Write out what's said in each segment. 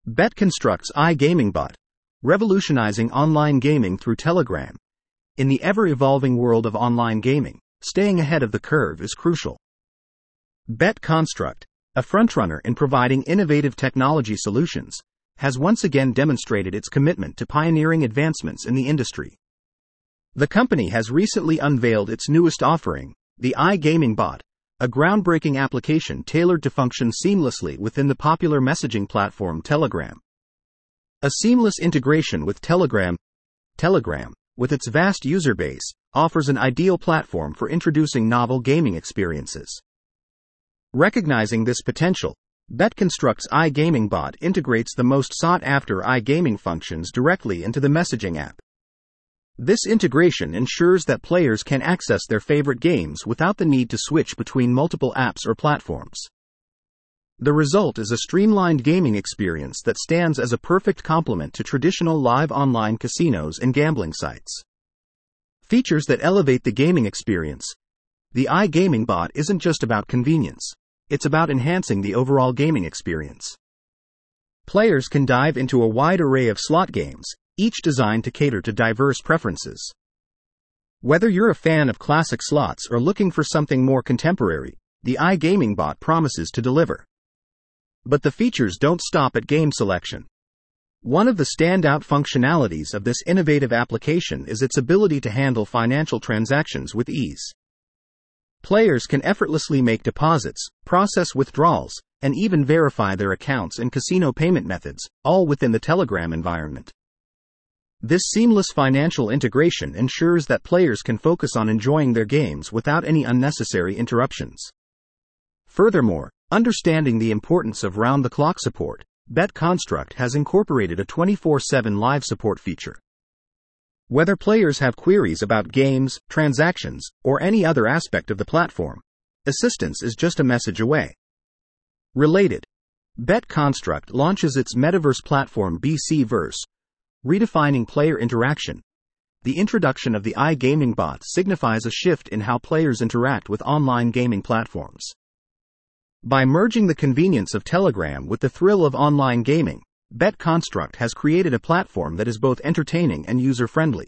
BetConstruct's iGaming bot, revolutionizing online gaming through Telegram. In the ever-evolving world of online gaming, staying ahead of the curve is crucial. BetConstruct, a frontrunner in providing innovative technology solutions, has once again demonstrated its commitment to pioneering advancements in the industry. The company has recently unveiled its newest offering, the iGaming bot, a groundbreaking application tailored to function seamlessly within the popular messaging platform Telegram. A seamless integration with Telegram, with its vast user base, offers an ideal platform for introducing novel gaming experiences. Recognizing this potential, BetConstruct's iGaming bot integrates the most sought-after iGaming functions directly into the messaging app. This integration ensures that players can access their favorite games without the need to switch between multiple apps or platforms. The result is a streamlined gaming experience that stands as a perfect complement to traditional live online casinos and gambling sites. Features that elevate the gaming experience. The iGaming bot isn't just about convenience, it's about enhancing the overall gaming experience. Players can dive into a wide array of slot games, each designed to cater to diverse preferences. Whether you're a fan of classic slots or looking for something more contemporary, the iGaming bot promises to deliver. But the features don't stop at game selection. One of the standout functionalities of this innovative application is its ability to handle financial transactions with ease. Players can effortlessly make deposits, process withdrawals, and even verify their accounts and casino payment methods, all within the Telegram environment. This seamless financial integration ensures that players can focus on enjoying their games without any unnecessary interruptions. Furthermore, understanding the importance of round-the-clock support, BetConstruct has incorporated a 24/7 live support feature. Whether players have queries about games, transactions, or any other aspect of the platform, assistance is just a message away. Related, BetConstruct launches its metaverse platform BCverse, redefining player interaction. The introduction of the iGaming bot signifies a shift in how players interact with online gaming platforms. By merging the convenience of Telegram with the thrill of online gaming, BetConstruct has created a platform that is both entertaining and user-friendly.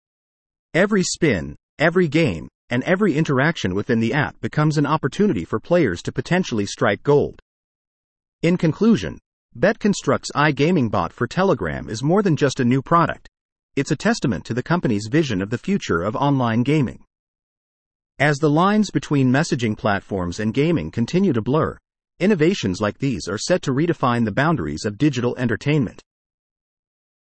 Every spin, every game, and every interaction within the app becomes an opportunity for players to potentially strike gold. In conclusion, BetConstruct's iGaming bot for Telegram is more than just a new product. It's a testament to the company's vision of the future of online gaming. As the lines between messaging platforms and gaming continue to blur, innovations like these are set to redefine the boundaries of digital entertainment.